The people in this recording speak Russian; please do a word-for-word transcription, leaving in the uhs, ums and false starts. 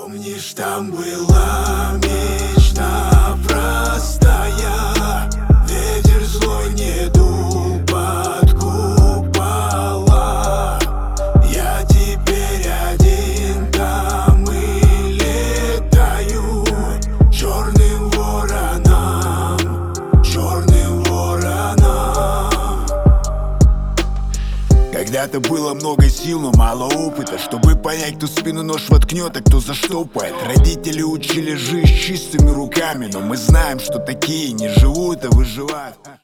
Помнишь, там была мечта простая, ветер злой не дул под купола. Я теперь один там и летаю черным вороном, черным вороном. Когда-то было много сил, но мало опыта, чтобы понять, кто в спину нож воткнет, а кто заштопает. Родители учили жить чистыми руками, но мы знаем, что такие не живут, а выживают.